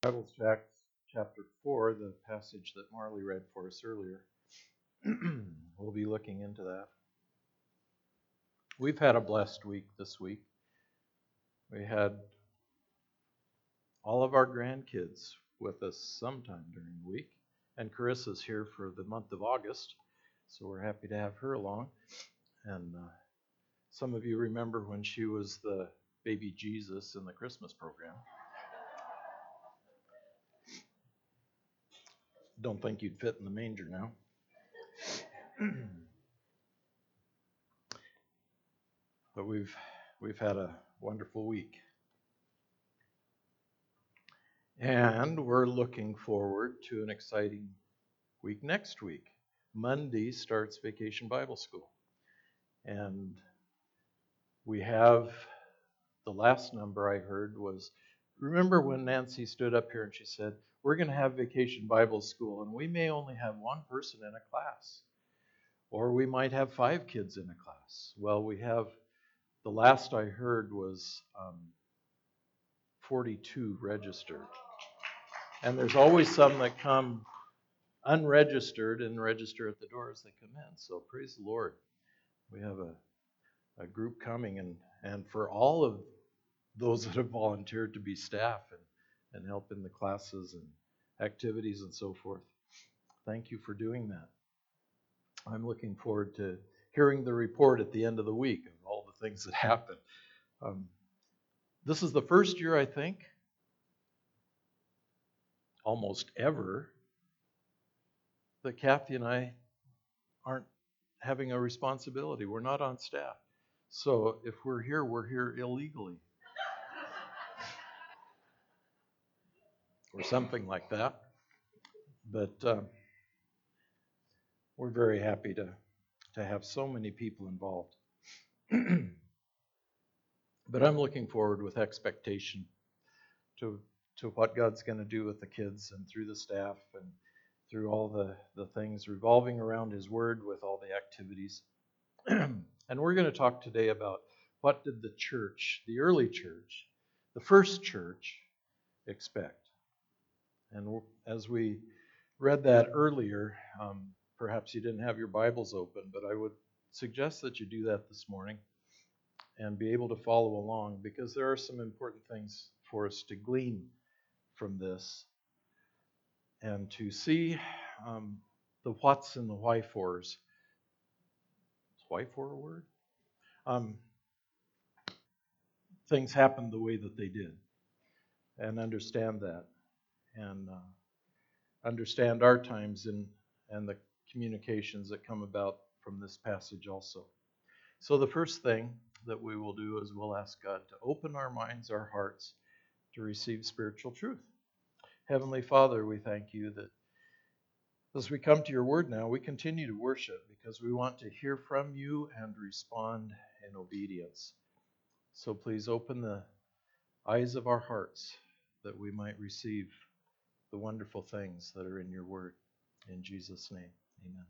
Bibles, chapter 4, the passage that Marley read for us earlier. We'll be looking into that. We've had a blessed week this week. We had all of our grandkids with us sometime during the week, and Carissa's here for the month of August, so we're happy to have her along. And some of you remember when she was the baby Jesus in the Christmas program. Don't think you'd fit in the manger now. But we've had a wonderful week. And we're looking forward to an exciting week next week. Monday starts Vacation Bible School. And we have, the last number I heard was, remember when Nancy stood up here and she said, we're going to have Vacation Bible School and we may only have one person in a class. Or we might have 5 kids in a class. Well, we have, the last I heard was 42 registered. And there's always some that come unregistered and register at the door as they come in. So praise the Lord. We have a group coming, and for all of those that have volunteered to be staff and help in the classes and activities and so forth, thank you for doing that. I'm looking forward to hearing the report at the end of the week of all the things that happened. This is the first year, I think, almost ever, that Kathy and I aren't having a responsibility. We're not on staff. So if we're here illegally. Or something like that. But we're very happy to have so many people involved. But I'm looking forward with expectation to what God's going to do with the kids and through the staff and through all the things revolving around His Word with all the activities. And we're going to talk today about what did the church, the early church, the first church, expect. And as we read that earlier, perhaps you didn't have your Bibles open, but I would suggest that you do that this morning and be able to follow along, because there are some important things for us to glean from this and to see the whats and the why-fors. Is why-for a word? Things happened the way that they did, and understand that, and understand our times and the communications that come about from this passage also. So the first thing that we will do is we'll ask God to open our minds, our hearts, to receive spiritual truth. Heavenly Father, we thank you that as we come to your word now, we continue to worship because we want to hear from you and respond in obedience. So please open the eyes of our hearts that we might receive the wonderful things that are in your word. In Jesus' name, amen.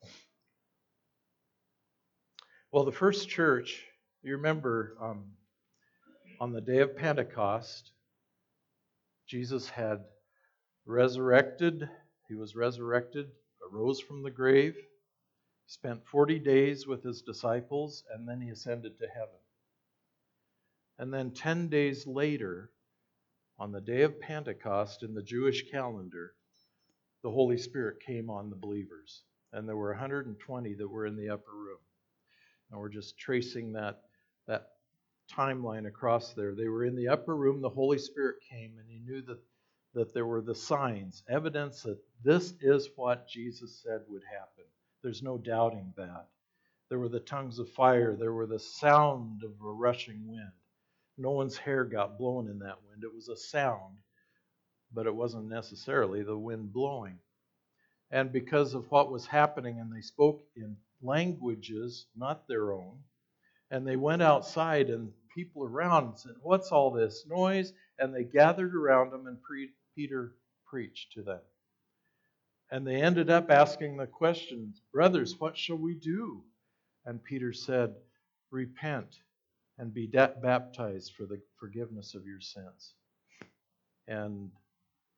Well, the first church, you remember on the day of Pentecost, Jesus had resurrected. He was resurrected, arose from the grave, spent 40 days with his disciples, and then he ascended to heaven. And then 10 days later, on the day of Pentecost in the Jewish calendar, the Holy Spirit came on the believers. And there were 120 that were in the upper room. And we're just tracing that timeline across there. They were in the upper room, the Holy Spirit came, and he knew that there were the signs, evidence that this is what Jesus said would happen. There's no doubting that. There were the tongues of fire. There were the sound of a rushing wind. No one's hair got blown in that wind. It was a sound, but it wasn't necessarily the wind blowing. And because of what was happening, and they spoke in languages not their own, and they went outside, and people around said, "What's all this noise?" And they gathered around him, and Peter preached to them. And they ended up asking the question, "Brothers, what shall we do?" And Peter said, "Repent and be baptized for the forgiveness of your sins." And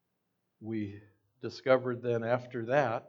we discovered then after that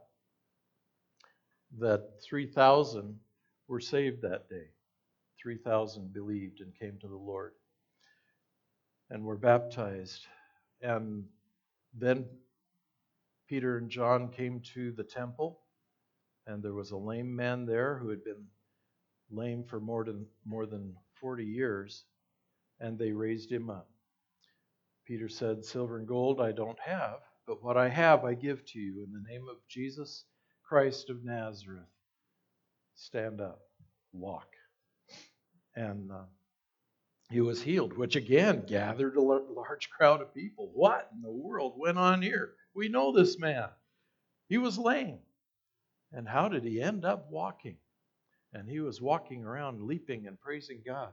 3,000 were saved that day. 3,000 believed and came to the Lord and were baptized. And then Peter and John came to the temple, and there was a lame man there who had been lame for more than 40 years, and they raised him up. Peter said, "Silver and gold I don't have, but what I have I give to you. In the name of Jesus Christ of Nazareth, stand up, walk." And he was healed, which again gathered a large crowd of people. What in the world went on here? We know this man. He was lame. And how did he end up walking? And he was walking around leaping and praising God.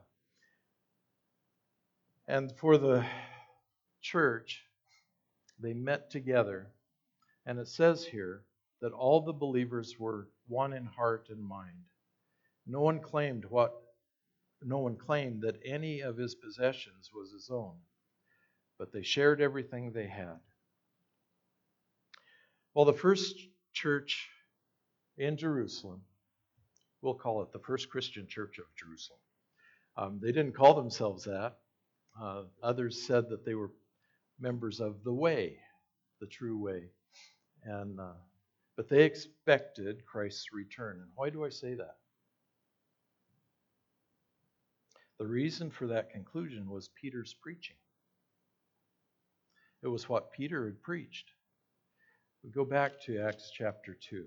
And for the church, they met together. And it says here that all the believers were one in heart and mind. No one claimed that any of his possessions was his own, but they shared everything they had. Well, the first church in Jerusalem, we'll call it the First Christian Church of Jerusalem. They didn't call themselves that. Others said that they were members of the Way, the true way. But they expected Christ's return. And why do I say that? The reason for that conclusion was Peter's preaching. It was what Peter had preached. We go back to Acts chapter 2.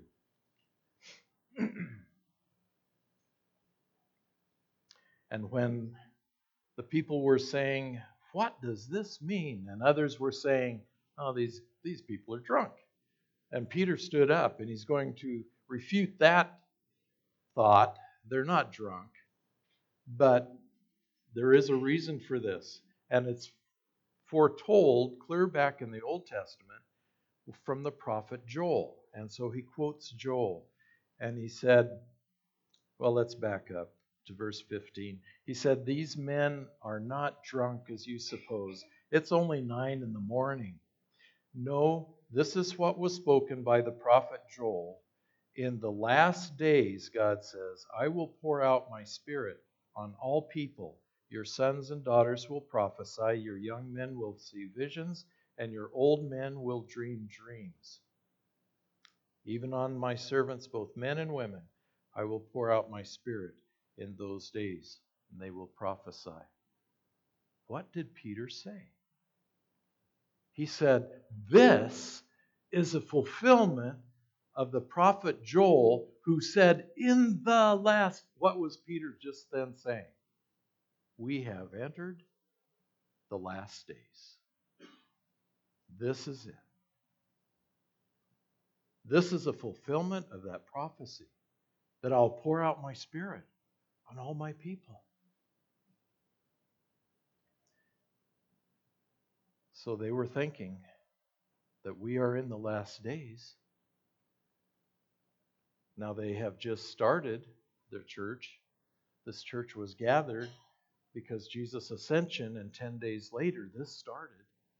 And when the people were saying, "What does this mean?" and others were saying, "Oh, these people are drunk." And Peter stood up and he's going to refute that thought. They're not drunk. But there is a reason for this. And it's foretold clear back in the Old Testament from the prophet Joel. And so he quotes Joel. And he said, well, let's back up to verse 15. He said, "These men are not drunk as you suppose. It's only 9 a.m. No, this is what was spoken by the prophet Joel. In the last days, God says, I will pour out my Spirit on all people. Your sons and daughters will prophesy, your young men will see visions, and your old men will dream dreams. Even on my servants, both men and women, I will pour out my Spirit in those days, and they will prophesy." What did Peter say? He said, this is a fulfillment of the prophet Joel, who said in the last, what was Peter just then saying? We have entered the last days. This is it. This is a fulfillment of that prophecy, that I'll pour out my Spirit on all my people. So they were thinking that we are in the last days. Now they have just started their church. This church was gathered because Jesus' ascension, and 10 days later this started.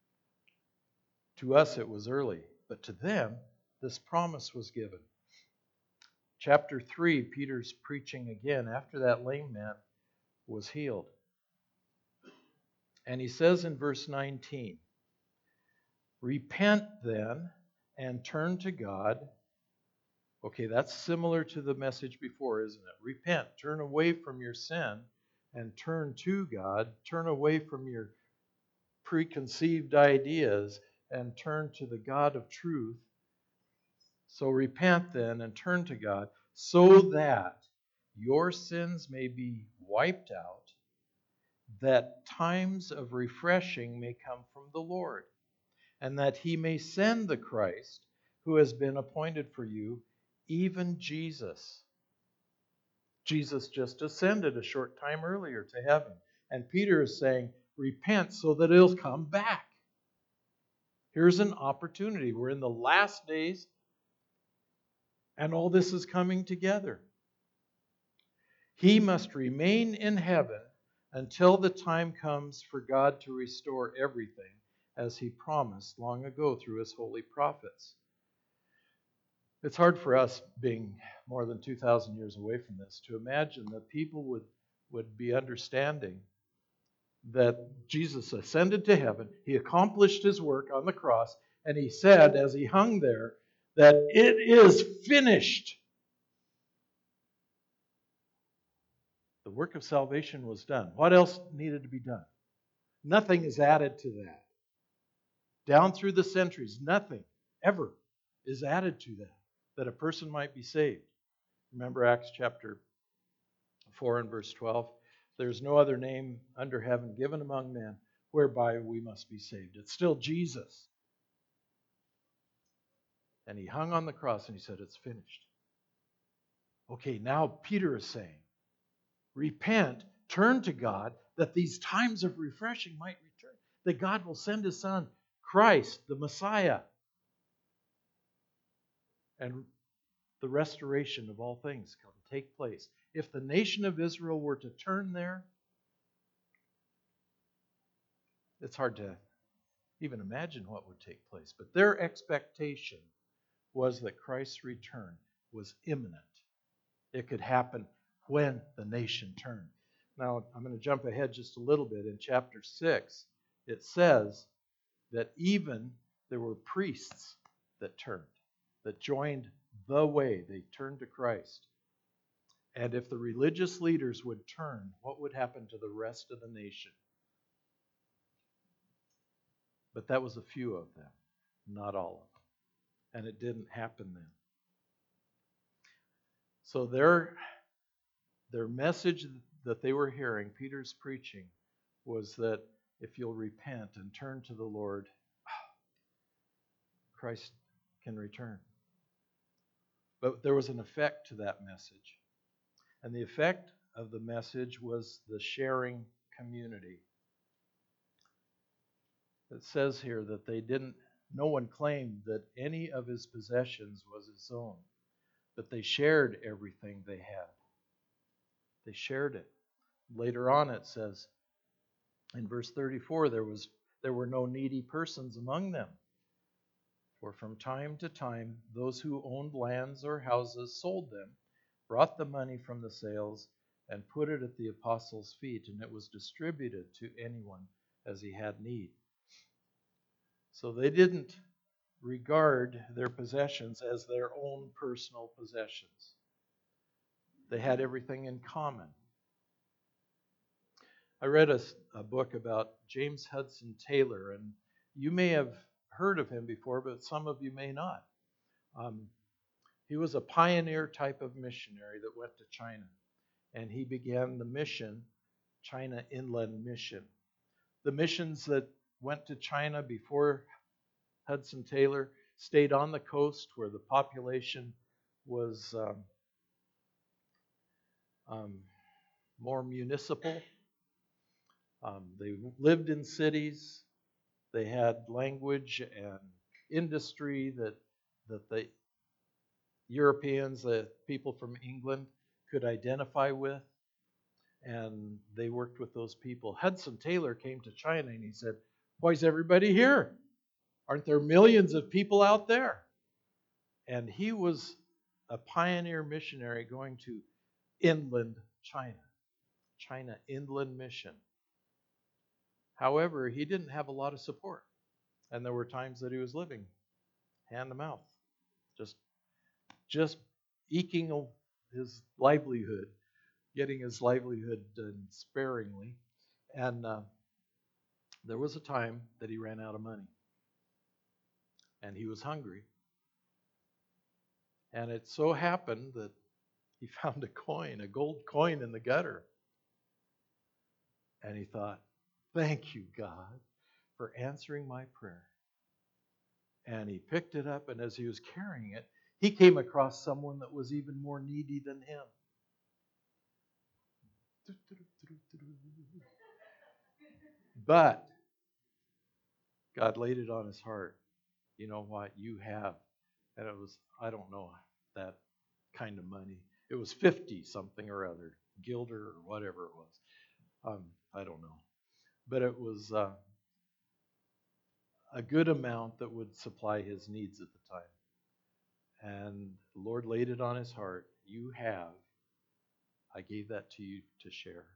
To us it was early, but to them this promise was given. Chapter 3, Peter's preaching again after that lame man was healed. And he says in verse 19, "Repent then and turn to God." Okay, that's similar to the message before, isn't it? Repent, turn away from your sin and turn to God. Turn away from your preconceived ideas and turn to the God of truth. So repent then and turn to God so that your sins may be wiped out, that times of refreshing may come from the Lord, and that He may send the Christ who has been appointed for you, even Jesus. Jesus just ascended a short time earlier to heaven. And Peter is saying, repent so that He'll come back. Here's an opportunity. We're in the last days, and all this is coming together. He must remain in heaven until the time comes for God to restore everything. as he promised long ago through his holy prophets. It's hard for us, being more than 2,000 years away from this, to imagine that people would be understanding that Jesus ascended to heaven, he accomplished his work on the cross, and he said, as he hung there, that it is finished. The work of salvation was done. What else needed to be done? Nothing is added to that. Down through the centuries, nothing ever is added to that a person might be saved. Remember Acts chapter 4 and verse 12? There's no other name under heaven given among men whereby we must be saved. It's still Jesus. And he hung on the cross and he said, it's finished. Okay, now Peter is saying, repent, turn to God, that these times of refreshing might return, that God will send his Son, Christ, the Messiah, and the restoration of all things can take place. If the nation of Israel were to turn there, it's hard to even imagine what would take place. But their expectation was that Christ's return was imminent. It could happen when the nation turned. Now, I'm going to jump ahead just a little bit. In chapter 6, it says that even there were priests that turned, that joined the way. They turned to Christ. And if the religious leaders would turn, what would happen to the rest of the nation? But that was a few of them, not all of them. And it didn't happen then. So their message that they were hearing, Peter's preaching, was that if you'll repent and turn to the Lord, Christ can return. But there was an effect to that message. And the effect of the message was the sharing community. It says here that no one claimed that any of his possessions was his own, but they shared everything they had. They shared it. Later on it says, in verse 34, there were no needy persons among them. For from time to time, those who owned lands or houses sold them, brought the money from the sales, and put it at the apostles' feet, and it was distributed to anyone as he had need. So they didn't regard their possessions as their own personal possessions. They had everything in common. I read a book about James Hudson Taylor, and you may have heard of him before, but some of you may not. He was a pioneer type of missionary that went to China, and he began the mission, China Inland Mission. The missions that went to China before Hudson Taylor stayed on the coast where the population was more municipal. They lived in cities. They had language and industry that the Europeans, the people from England, could identify with. And they worked with those people. Hudson Taylor came to China and he said, why is everybody here? Aren't there millions of people out there? And he was a pioneer missionary going to inland China, China Inland Mission. However, he didn't have a lot of support. And there were times that he was living hand to mouth, just eking his livelihood, getting his livelihood sparingly. And there was a time that he ran out of money. And he was hungry. And it so happened that he found a gold coin in the gutter. And he thought, thank you, God, for answering my prayer. And he picked it up, and as he was carrying it, he came across someone that was even more needy than him. But God laid it on his heart. You know what? You have. And it was, I don't know that kind of money. It was 50 something or other, guilder or whatever it was. I don't know. But it was a good amount that would supply his needs at the time. And the Lord laid it on his heart. You have. I gave that to you to share.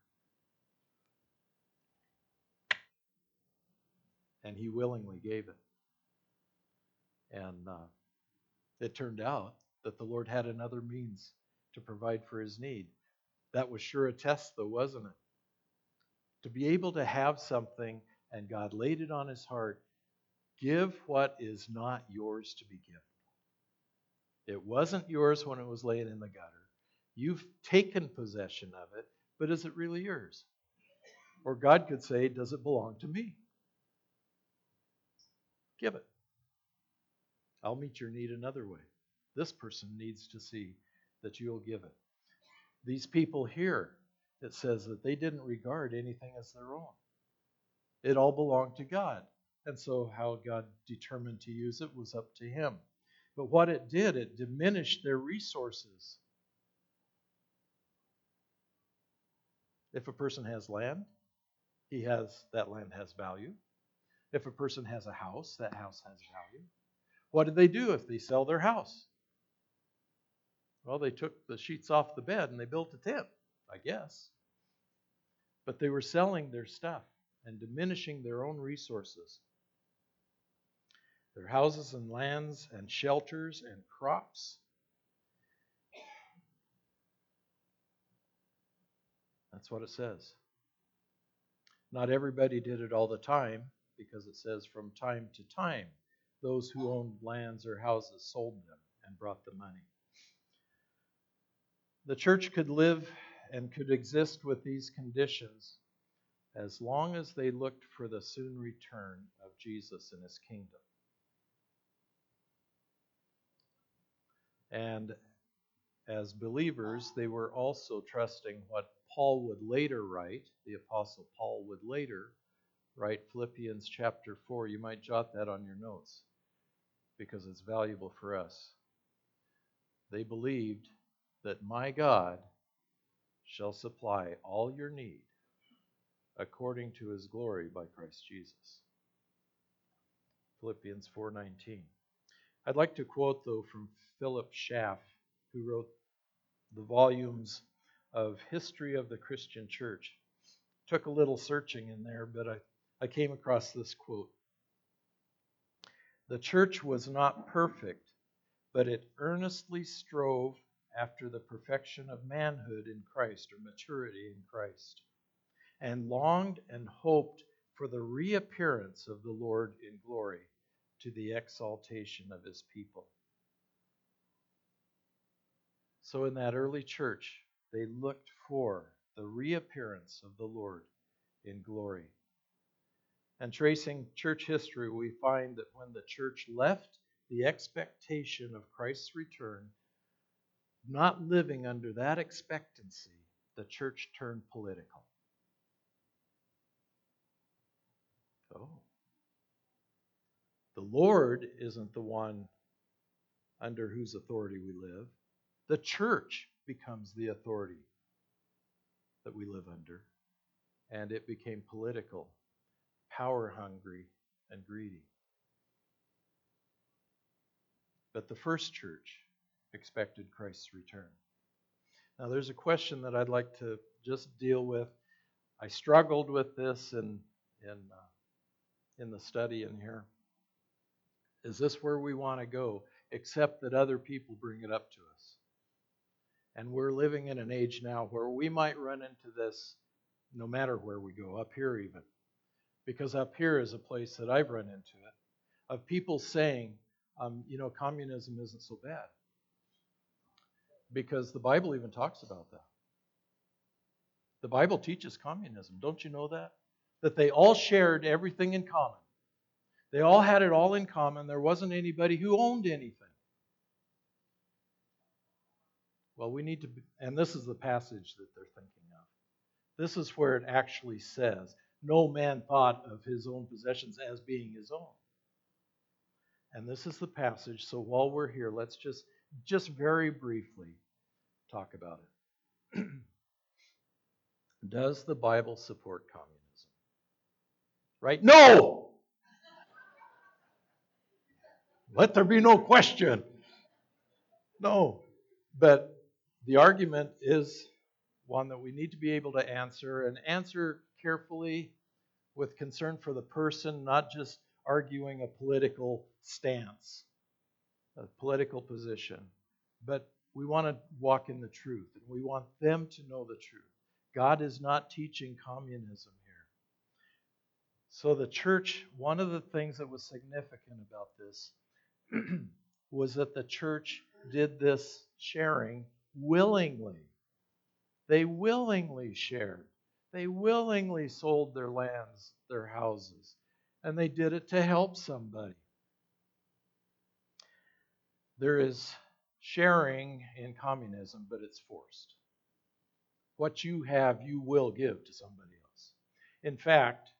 And he willingly gave it. And it turned out that the Lord had another means to provide for his need. That was sure a test, though, wasn't it? To be able to have something, and God laid it on his heart, give what is not yours to be given. It wasn't yours when it was laying in the gutter. You've taken possession of it, but is it really yours? Or God could say, does it belong to me? Give it. I'll meet your need another way. This person needs to see that you'll give it. These people here, it says that they didn't regard anything as their own. It all belonged to God. And so how God determined to use it was up to him. But what it did, it diminished their resources. If a person has land, that land has value. If a person has a house, that house has value. What did they do if they sell their house? Well, they took the sheets off the bed and they built a tent, I guess. But they were selling their stuff and diminishing their own resources. Their houses and lands and shelters and crops. That's what it says. Not everybody did it all the time, because it says from time to time, those who owned lands or houses sold them and brought the money. The church could live and could exist with these conditions as long as they looked for the soon return of Jesus and his kingdom. And as believers, they were also trusting what Paul would later write, the Apostle Paul would later write, Philippians chapter 4. You might jot that on your notes because it's valuable for us. They believed that my God shall supply all your need according to his glory by Christ Jesus. Philippians 4:19. I'd like to quote, though, from Philip Schaff, who wrote the volumes of History of the Christian Church. Took a little searching in there, but I came across this quote. The church was not perfect, but it earnestly strove after the perfection of manhood in Christ, or maturity in Christ, and longed and hoped for the reappearance of the Lord in glory to the exaltation of his people. So in that early church, they looked for the reappearance of the Lord in glory. And tracing church history, we find that when the church left the expectation of Christ's return, not living under that expectancy, the church turned political. Oh. The Lord isn't the one under whose authority we live. The church becomes the authority that we live under. And it became political, power-hungry, and greedy. But the first church expected Christ's return. Now there's a question that I'd like to just deal with. I struggled with this in the study in here. Is this where we want to go? Except that other people bring it up to us. And we're living in an age now where we might run into this no matter where we go, up here even. Because up here is a place that I've run into it, of people saying, communism isn't so bad. Because the Bible even talks about that. The Bible teaches communism. Don't you know that? That they all shared everything in common. They all had it all in common. There wasn't anybody who owned anything. Well, we need to, and this is the passage that they're thinking of. This is where it actually says, no man thought of his own possessions as being his own. And this is the passage, so while we're here, let's just very briefly talk about it. Does the Bible support communism? Right? No! Let there be no question. No. But the argument is one that we need to be able to answer, and answer carefully with concern for the person, not just arguing a political stance, a political position. But we want to walk in the truth, and we want them to know the truth. God is not teaching communism here. So the church, one of the things that was significant about this was that the church did this sharing willingly. They willingly shared. They willingly sold their lands, their houses, and they did it to help somebody. There is sharing in communism, but it's forced. What you have, you will give to somebody else. In fact,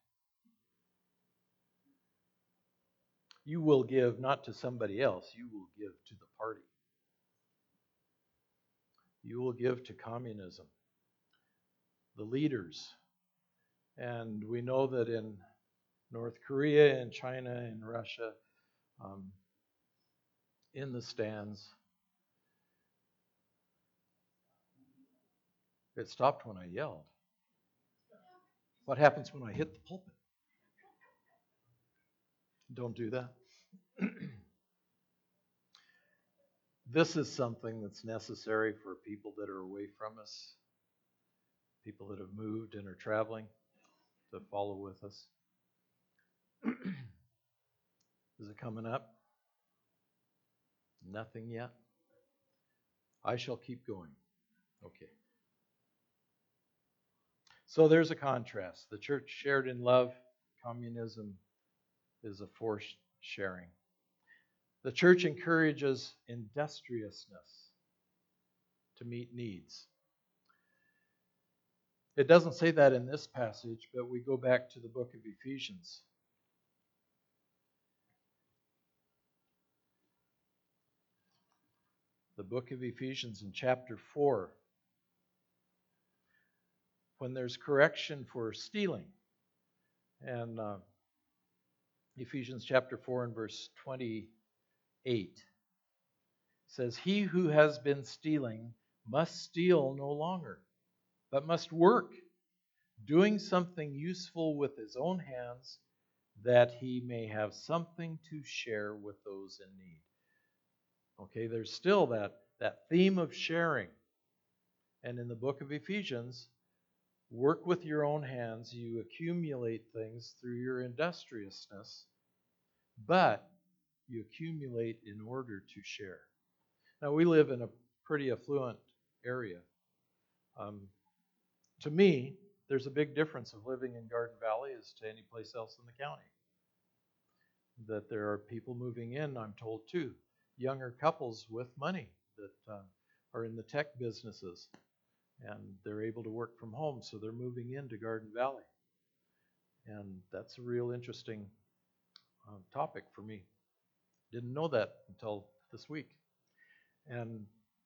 you will give not to somebody else, you will give to the party. You will give to communism, the leaders. And we know that in North Korea and China and Russia, in the stands, it stopped when I yelled. What happens when I hit the pulpit? Don't do that. This is something that's necessary for people that are away from us, people that have moved and are traveling to follow with us. Is it coming up? Nothing yet? I shall keep going. Okay. So there's a contrast. The church shared in love. Communism is a forced sharing. The church encourages industriousness to meet needs. It doesn't say that in this passage, but we go back to the book of Ephesians. The book of Ephesians in chapter 4. When there's correction for stealing. And Ephesians chapter 4 and verse 28 says, "He who has been stealing must steal no longer, but must work, doing something useful with his own hands, that he may have something to share with those in need." Okay, there's still that theme of sharing. And in the book of Ephesians, work with your own hands. You accumulate things through your industriousness, but you accumulate in order to share. Now, we live in a pretty affluent area. To me, there's a big difference of living in Garden Valley as to any place else in the county. That there are people moving in, I'm told too, younger couples with money that are in the tech businesses, and they're able to work from home, so they're moving into Garden Valley. And that's a real interesting topic for me. Didn't know that until this week. And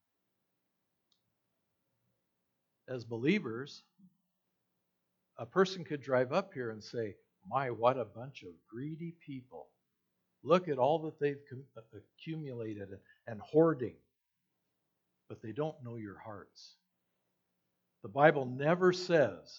as believers, a person could drive up here and say, "My, what a bunch of greedy people. Look at all that they've accumulated and hoarding." But they don't know your hearts. The Bible never says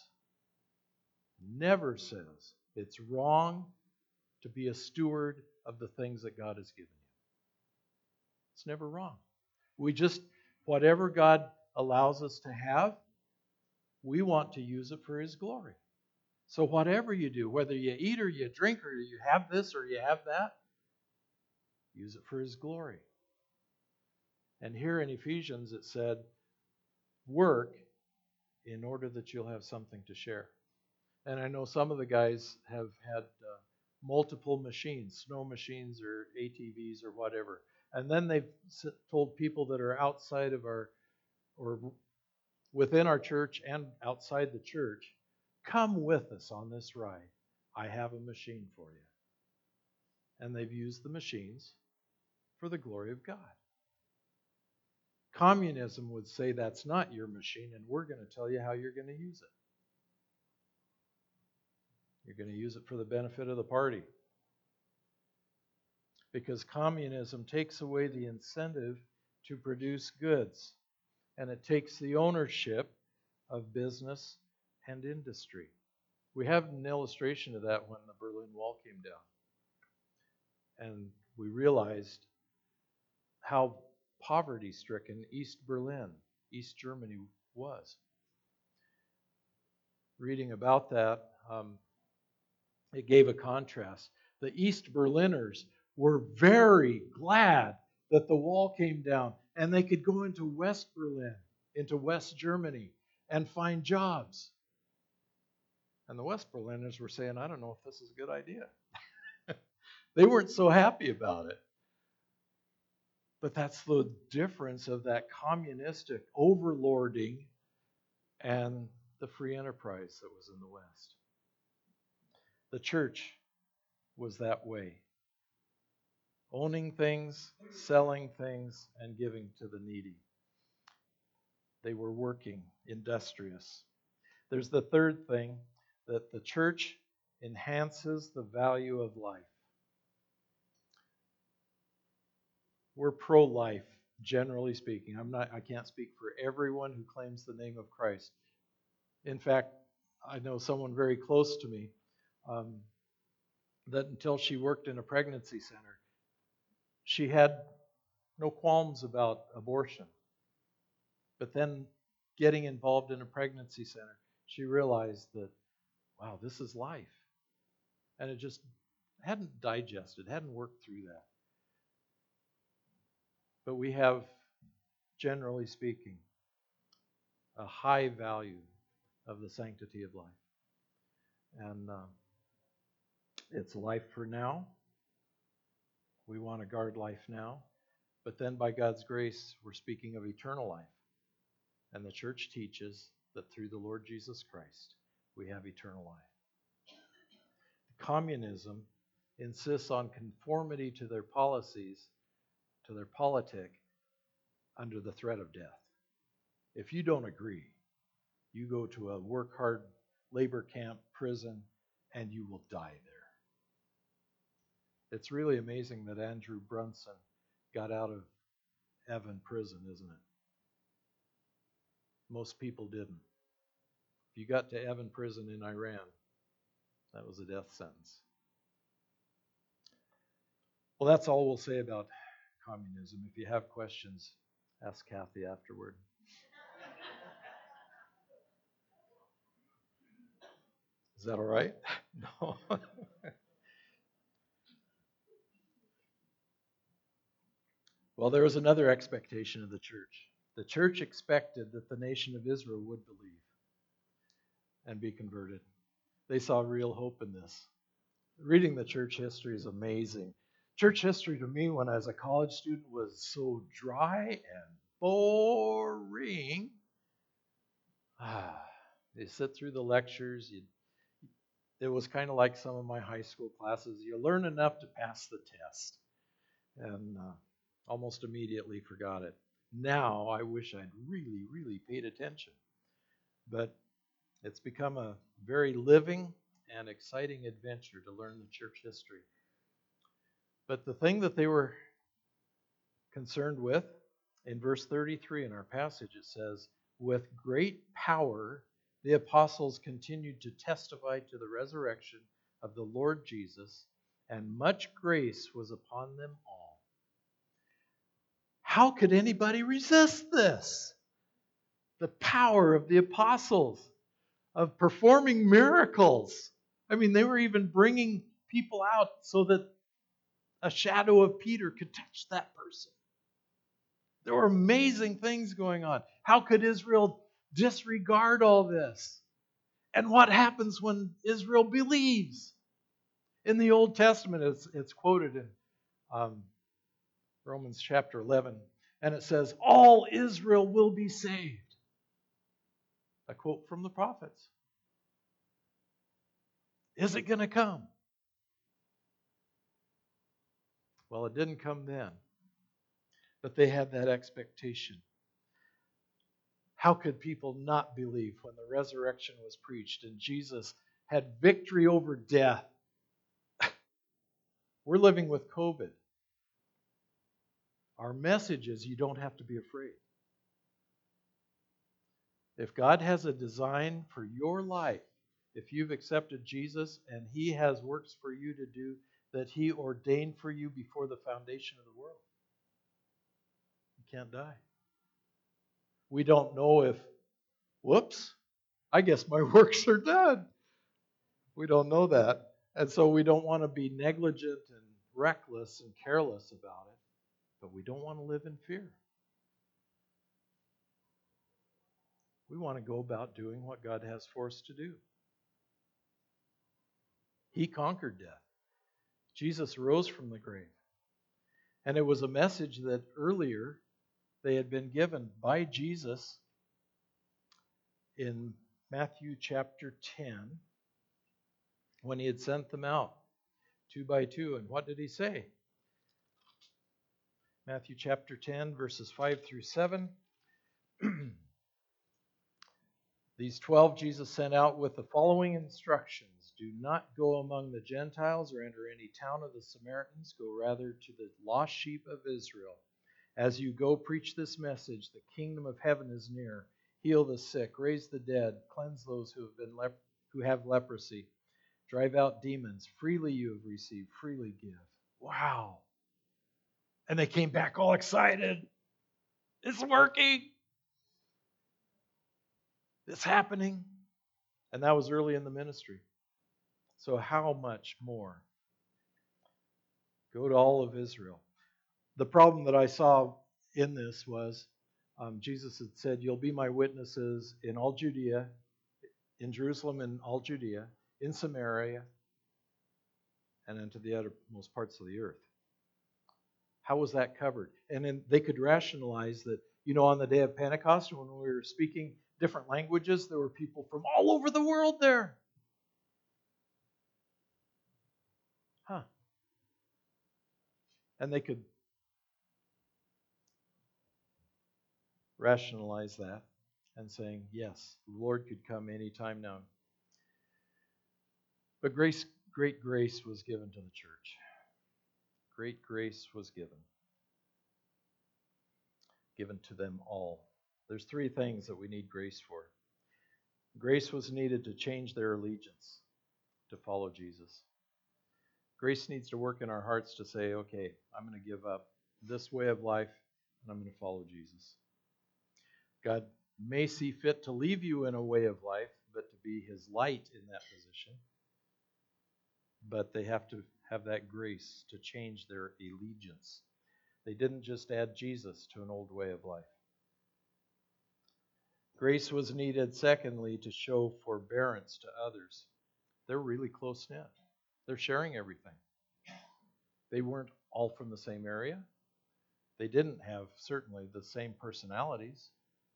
it's wrong to be a steward of the things that God has given you. It's never wrong. Whatever God allows us to have, we want to use it for His glory. So whatever you do, whether you eat or you drink or you have this or you have that, use it for His glory. And here in Ephesians it said, work in order that you'll have something to share. And I know some of the guys have had multiple machines, snow machines or ATVs or whatever. And then they've told people that are outside of or within our church and outside the church, come with us on this ride. I have a machine for you. And they've used the machines for the glory of God. Communism would say that's not your machine, and we're going to tell you how you're going to use it. You're going to use it for the benefit of the party. because communism takes away the incentive to produce goods, and it takes the ownership of business and industry. We have an illustration of that when the Berlin Wall came down. And we realized how poverty-stricken East Berlin, East Germany was. Reading about that, it gave a contrast. The East Berliners were very glad that the wall came down and they could go into West Berlin, into West Germany, and find jobs. And the West Berliners were saying, I don't know if this is a good idea. They weren't so happy about it. But that's the difference of that communistic overlording and the free enterprise that was in the West. The church was that way. Owning things, selling things, and giving to the needy. They were working, industrious. There's the third thing, that the church enhances the value of life. We're pro-life, generally speaking. I can't speak for everyone who claims the name of Christ. In fact, I know someone very close to me that until she worked in a pregnancy center, she had no qualms about abortion. But then getting involved in a pregnancy center, she realized that, wow, this is life. And it just hadn't digested, hadn't worked through that. But we have, generally speaking, a high value of the sanctity of life. And it's life for now. We want to guard life now. But then by God's grace, we're speaking of eternal life. And the church teaches that through the Lord Jesus Christ, we have eternal life. Communism insists on conformity to their policies, to their politic, under the threat of death. If you don't agree, you go to a work-hard labor camp, prison, and you will die there. It's really amazing that Andrew Brunson got out of Evin prison, isn't it? Most people didn't. If you got to Evin prison in Iran, that was a death sentence. Well, that's all we'll say about communism. If you have questions, ask Kathy afterward. Is that all right? No. Well, there was another expectation of the church. The church expected that the nation of Israel would believe and be converted. They saw real hope in this. Reading the church history is amazing. Church history to me when I was a college student was so dry and boring. You sit through the lectures. It was kind of like some of my high school classes. You learn enough to pass the test. And almost immediately forgot it. Now I wish I'd really, really paid attention. But it's become a very living and exciting adventure to learn the church history. But the thing that they were concerned with, in verse 33 in our passage, it says, with great power the apostles continued to testify to the resurrection of the Lord Jesus, and much grace was upon them all. How could anybody resist this? The power of the apostles, of performing miracles. I mean, they were even bringing people out so that a shadow of Peter could touch that person. There were amazing things going on. How could Israel disregard all this? And what happens when Israel believes? In the Old Testament, it's quoted in Romans chapter 11, and it says, all Israel will be saved. A quote from the prophets. Is it going to come? Well, it didn't come then. But they had that expectation. How could people not believe when the resurrection was preached and Jesus had victory over death? We're living with COVID. Our message is you don't have to be afraid. If God has a design for your life, if you've accepted Jesus and He has works for you to do that He ordained for you before the foundation of the world, you can't die. We don't know if, whoops, I guess my works are done. We don't know that. And so we don't want to be negligent and reckless and careless about it, but we don't want to live in fear. We want to go about doing what God has for us to do. He conquered death. Jesus rose from the grave. And it was a message that earlier they had been given by Jesus in Matthew chapter 10 when He had sent them out 2 by 2. And what did He say? Matthew chapter 10, verses 5 through 7. These 12 Jesus sent out with the following instructions. Do not go among the Gentiles or enter any town of the Samaritans. Go rather to the lost sheep of Israel. As you go, preach this message. The kingdom of heaven is near. Heal the sick, raise the dead, cleanse those who have leprosy. Drive out demons. Freely you have received, freely give. Wow. And they came back all excited. It's working. It's happening. And that was early in the ministry. So how much more? Go to all of Israel. The problem that I saw in this was Jesus had said, you'll be my witnesses in all Judea, in Jerusalem and all Judea, in Samaria, and into the uttermost parts of the earth. How was that covered? And then they could rationalize that, on the day of Pentecost, when we were speaking different languages, there were people from all over the world there. And they could rationalize that and saying, yes, the Lord could come anytime now. But great grace was given to the church. Great grace was given to them all. There's three things that we need grace for. Grace was needed to change their allegiance to follow Jesus. Grace needs to work in our hearts to say, okay, I'm going to give up this way of life and I'm going to follow Jesus. God may see fit to leave you in a way of life, but to be His light in that position. But they have to have that grace to change their allegiance. They didn't just add Jesus to an old way of life. Grace was needed, secondly, to show forbearance to others. They're really close-knit. They're sharing everything. They weren't all from the same area. They didn't have, certainly, the same personalities.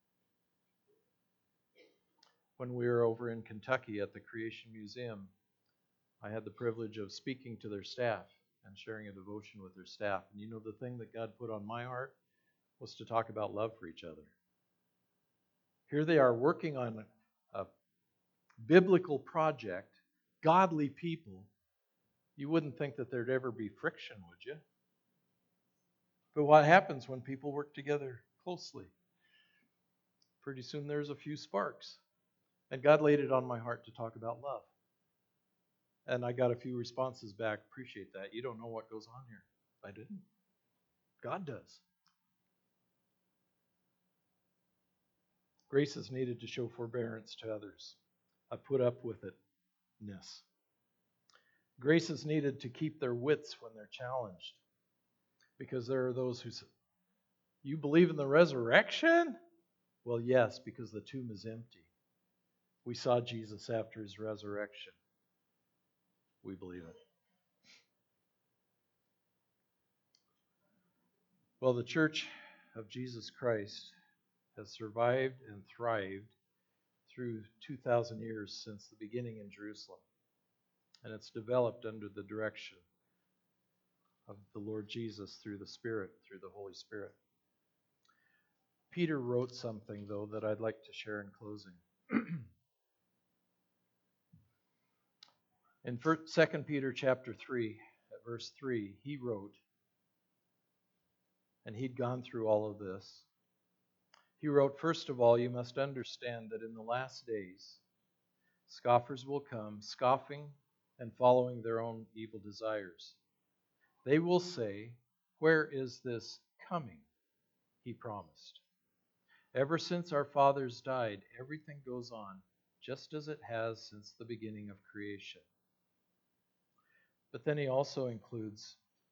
When we were over in Kentucky at the Creation Museum, I had the privilege of speaking to their staff and sharing a devotion with their staff. And the thing that God put on my heart was to talk about love for each other. Here they are working on a biblical project, godly people. You wouldn't think that there'd ever be friction, would you? But what happens when people work together closely? Pretty soon there's a few sparks. And God laid it on my heart to talk about love. And I got a few responses back. Appreciate that. You don't know what goes on here. I didn't. God does. Grace is needed to show forbearance to others. I put up with it-ness. Grace is needed to keep their wits when they're challenged. Because there are those who say, you believe in the resurrection? Well, yes, because the tomb is empty. We saw Jesus after His resurrection. We believe it. Well, the Church of Jesus Christ has survived and thrived through 2,000 years since the beginning in Jerusalem. And it's developed under the direction of the Lord Jesus through the Spirit, through the Holy Spirit. Peter wrote something, though, that I'd like to share in closing. In 2 Peter chapter 3, at verse 3, he wrote, and he'd gone through all of this. He wrote, "First of all, you must understand that in the last days, scoffers will come, scoffing and following their own evil desires. They will say, 'Where is this coming he promised?' Ever since our fathers died, everything goes on just as it has since the beginning of creation." But then he also includes,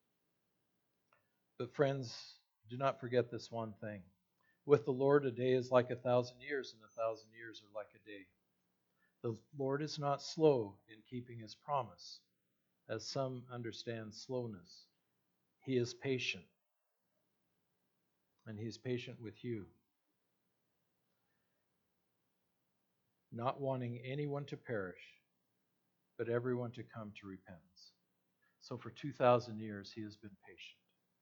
"But friends, do not forget this one thing. With the Lord, a day is like 1,000 years, and 1,000 years are like a day. The Lord is not slow in keeping his promise, as some understand slowness. He is patient, and he is patient with you, not wanting anyone to perish, but everyone to come to repentance." So for 2,000 years, he has been patient.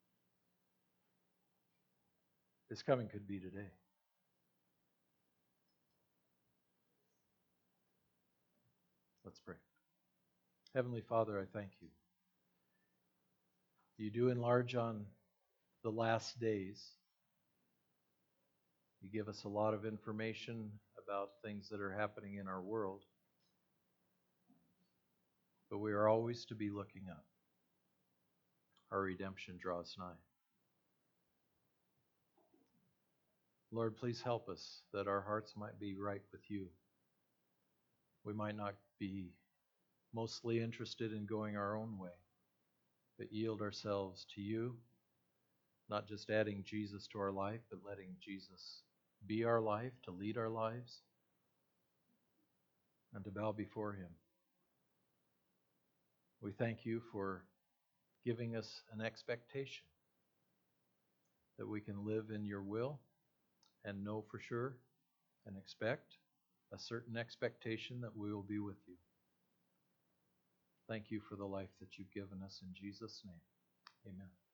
His coming could be today. Let's pray. Heavenly Father, I thank you. You do enlarge on the last days. You give us a lot of information about things that are happening in our world. But we are always to be looking up. Our redemption draws nigh. Lord, please help us that our hearts might be right with you. We might not be mostly interested in going our own way, but yield ourselves to you, not just adding Jesus to our life, but letting Jesus be our life, to lead our lives, and to bow before him. We thank you for giving us an expectation that we can live in your will and know for sure and expect a certain expectation that we will be with you. Thank you for the life that you've given us in Jesus' name. Amen.